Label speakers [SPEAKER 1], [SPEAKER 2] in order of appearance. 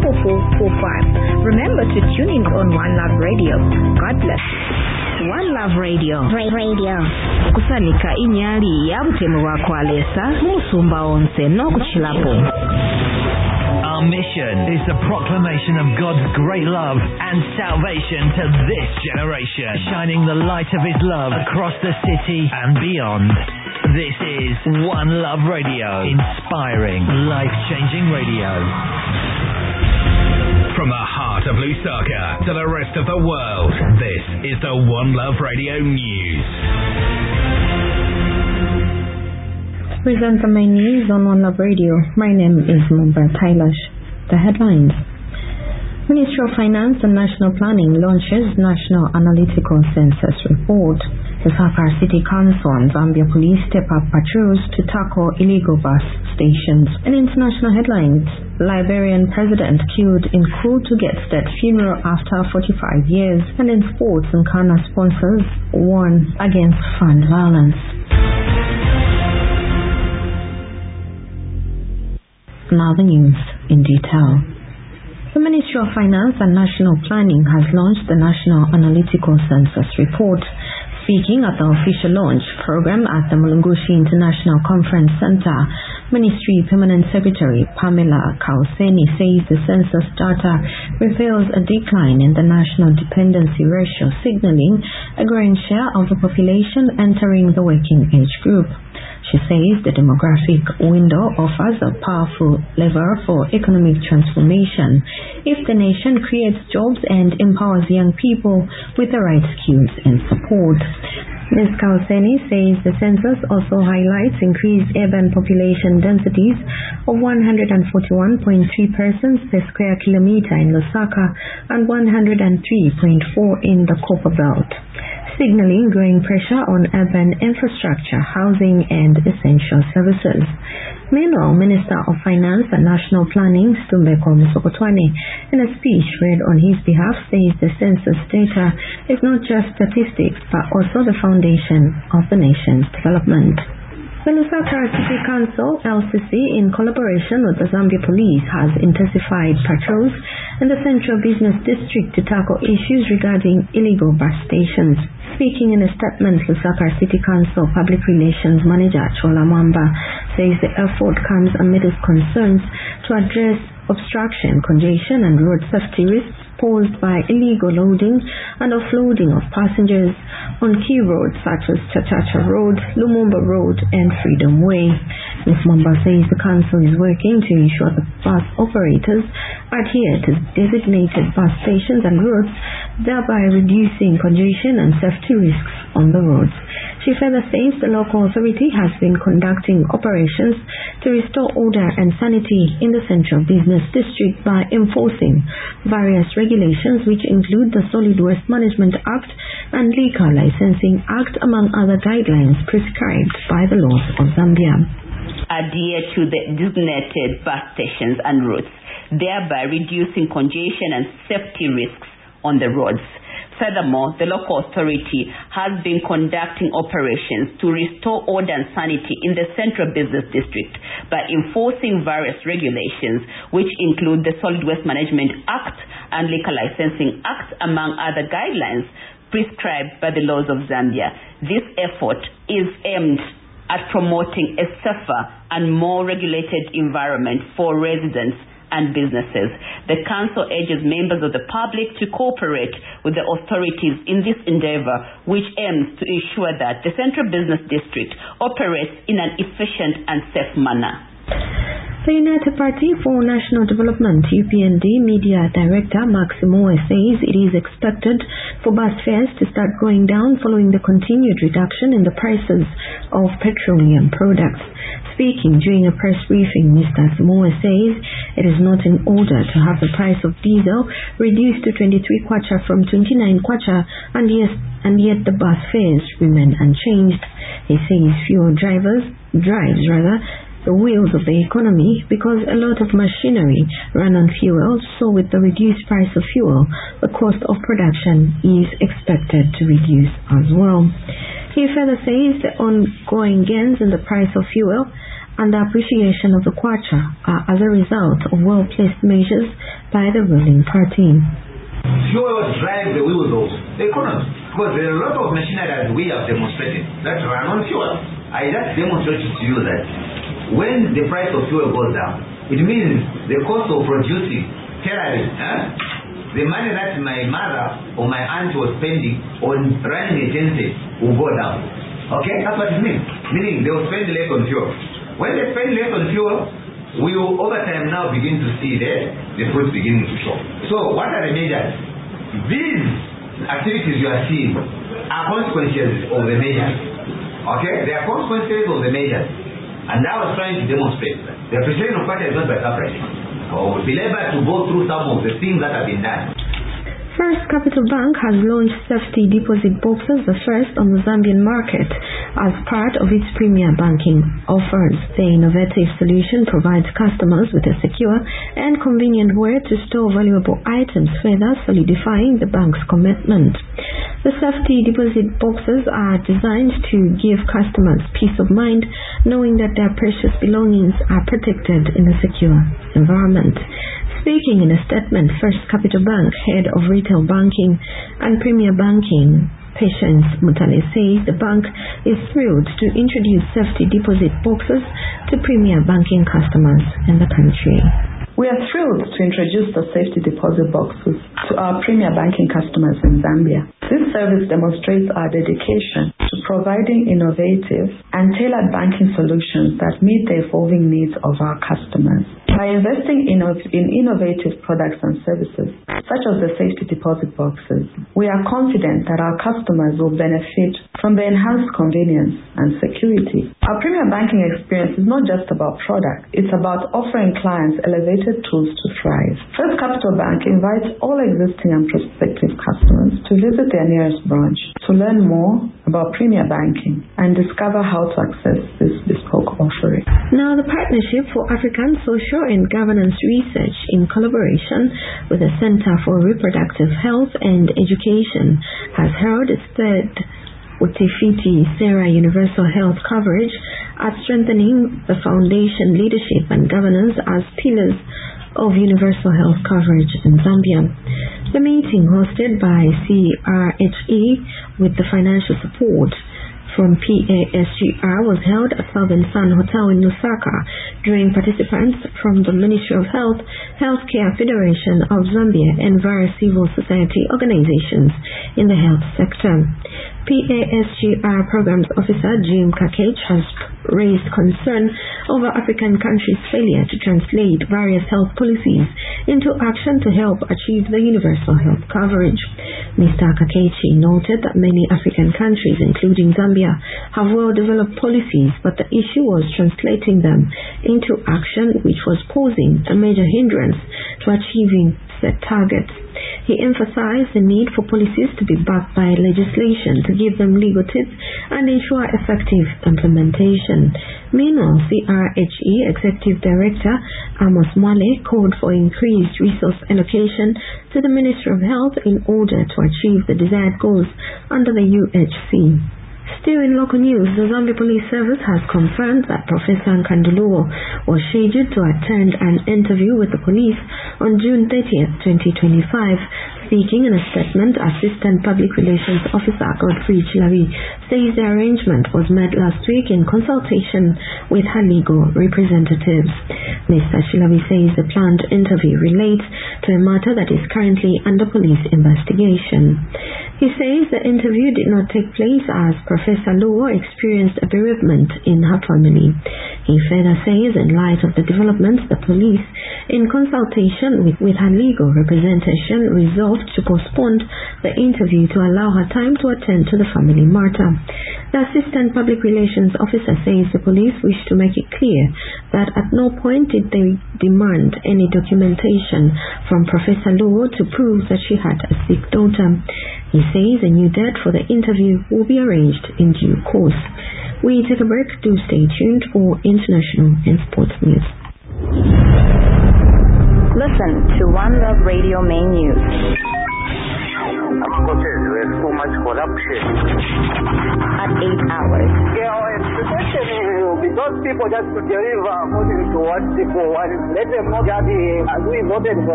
[SPEAKER 1] 4445. Remember to tune in on One Love Radio. God bless. One Love Radio. Kusanika inyali ya butemu bwakwalesa musumba onse n'okukilapo.
[SPEAKER 2] Our mission is the proclamation of God's great love and salvation to this generation, shining the light of His love across the city and beyond. This is One Love Radio, inspiring, life-changing radio.
[SPEAKER 3] From the heart of Lusaka to the rest of the world, this is the One Love Radio News.
[SPEAKER 4] Present the main news on One Love Radio. My name is Mumba Tailash. The headlines. Ministry of Finance and National Planning launches National Analytical Census Report. The Lusaka City Council and Zambia Police step up patrols to tackle illegal bus stations. In international headlines, Liberian president killed in coup to get state funeral after 45 years. And in sports, Nkana sponsors warn against fund violence. Now the news in detail. The Ministry of Finance and National Planning has launched the National Analytical Census Report. Speaking at the official launch program at the Mulungushi International Conference Center, Ministry Permanent Secretary Pamela Kauseni says the census data reveals a decline in the national dependency ratio, signaling a growing share of the population entering the working age group. She says the demographic window offers a powerful lever for economic transformation if the nation creates jobs and empowers young people with the right skills and support. Ms. Kauseni says the census also highlights increased urban population densities of 141.3 persons per square kilometer in Lusaka and 103.4 in the Copper Belt, signaling growing pressure on urban infrastructure, housing and essential services. Meanwhile, Minister of Finance and National Planning, Stumbeko Musokotwane, in a speech read on his behalf, says the census data is not just statistics but also the foundation of the nation's development. The Lusaka City Council, LCC, in collaboration with the Zambia Police, has intensified patrols in the Central Business District to tackle issues regarding illegal bus stations. Speaking in a statement, Lusaka City Council Public Relations Manager Chola Mwamba says the effort comes amidst concerns to address obstruction, congestion and road safety risks posed by illegal loading and offloading of passengers on key roads such as Chachacha Road, Lumumba Road and Freedom Way. Ms. Mwamba says the council is working to ensure the bus operators adhere to designated bus stations and routes, thereby reducing congestion and safety risks on the roads. She further says the local authority has been conducting operations to restore order and sanity in the Central Business District by enforcing various regulations which include the Solid Waste Management Act and Liquor Licensing Act, among other guidelines prescribed by the laws of Zambia.
[SPEAKER 5] Adhere to the designated bus stations and routes, thereby reducing congestion and safety risks on the roads. Furthermore, the local authority has been conducting operations to restore order and sanity in the Central Business District by enforcing various regulations which include the Solid Waste Management Act and Liquor Licensing Act, among other guidelines prescribed by the laws of Zambia. This effort is aimed at promoting a safer and more regulated environment for residents and businesses. The council urges members of the public to cooperate with the authorities in this endeavor, which aims to ensure that the Central Business District operates in an efficient and safe manner.
[SPEAKER 4] The United Party for National Development UPND Media Director Maximo says it is expected for bus fares to start going down following the continued reduction in the prices of petroleum products. Speaking during a press briefing, Mr. Simoe says it is not in order to have the price of diesel reduced to 23 kwacha from 29 kwacha and yet the bus fares remain unchanged. He says fuel drives the wheels of the economy because a lot of machinery run on fuel, so with the reduced price of fuel, the cost of production is expected to reduce as well. He further says the ongoing gains in the price of fuel and the appreciation of the kwacha are as a result of well-placed measures by the ruling party.
[SPEAKER 6] Fuel drives the wheels of the economy, because there are a lot of machinery as we have demonstrated that run on fuel. I just demonstrated to you that when the price of fuel goes down, it means the cost of producing terrorism, the money that my mother or my aunt was spending on running a genset will go down. Okay, that's what it means. Meaning they will spend less on fuel. When they spend less on fuel, we will over time now begin to see the fruits beginning to show. So what are the measures? These activities you are seeing are consequences of the measures. Okay, they are consequences of the measures. And I was trying to demonstrate that the appreciation of kwacha is not by suffrage. I will be able to go through some of the things that have been done.
[SPEAKER 4] First Capital Bank has launched safety deposit boxes, the first on the Zambian market, as part of its premier banking offers. The innovative solution provides customers with a secure and convenient way to store valuable items, further solidifying the bank's commitment. The safety deposit boxes are designed to give customers peace of mind, knowing that their precious belongings are protected in a secure environment. Speaking in a statement, First Capital Bank, Head of Retail Banking and Premier Banking, Patience Mutale, says the bank is thrilled to introduce safety deposit boxes to premier banking customers in the country.
[SPEAKER 7] We are thrilled to introduce the safety deposit boxes to our premier banking customers in Zambia. This service demonstrates our dedication to providing innovative and tailored banking solutions that meet the evolving needs of our customers. By investing in innovative products and services, such as the safety deposit boxes, we are confident that our customers will benefit from the enhanced convenience and security. Our premier banking experience is not just about product, it's about offering clients elevated tools to thrive. First Capital Bank invites all existing and prospective customers to visit their nearest branch to learn more about premier banking and discover how to access this bespoke offering.
[SPEAKER 4] Now, the Partnership for African Social and Governance Research, in collaboration with the Center for Reproductive Health and Education, has held its third Utafiti Sera Universal Health Coverage at strengthening the foundation, leadership and governance as pillars of universal health coverage in Zambia. The meeting, hosted by CRHE with the financial support from PASGR, was held at Southern Sun Hotel in Lusaka during participants from the Ministry of Health, Healthcare Federation of Zambia and various civil society organizations in the health sector. PASGR Programs Officer Jim Kakech has raised concern over African countries' failure to translate various health policies into action to help achieve the universal health coverage. Mr. Kakechi noted that many African countries, including Zambia, have well-developed policies, but the issue was translating them into action, which was posing a major hindrance to achieving set targets. He emphasized the need for policies to be backed by legislation to give them legal teeth and ensure effective implementation. Meanwhile, CRHE Executive Director Amos Mwale called for increased resource allocation to the Ministry of Health in order to achieve the desired goals under the UHC. Still in local news, the Zambia Police Service has confirmed that Professor Nkanduluo was scheduled to attend an interview with the police on June 30th, 2025. Speaking in a statement, Assistant Public Relations Officer Godfrey Chilabi says the arrangement was made last week in consultation with her legal representatives. Mr. Chilabi says the planned interview relates to a matter that is currently under police investigation. He says the interview did not take place as Professor Luo experienced a bereavement in her family. He further says in light of the developments, the police, in consultation with her legal representation, resolved to postpone the interview to allow her time to attend to the family matter. The Assistant Public Relations Officer says the police wish to make it clear that at no point did they demand any documentation from Professor Luo to prove that she had a sick daughter. He says a new date for the interview will be arranged in due course. We take a break. Do stay tuned for international and sports news.
[SPEAKER 8] Listen to One Love Radio main news. There's too much corruption.
[SPEAKER 1] At 8 hours.
[SPEAKER 8] The question will be those people just to deliver according to what people want. Let them not just be, as we voted for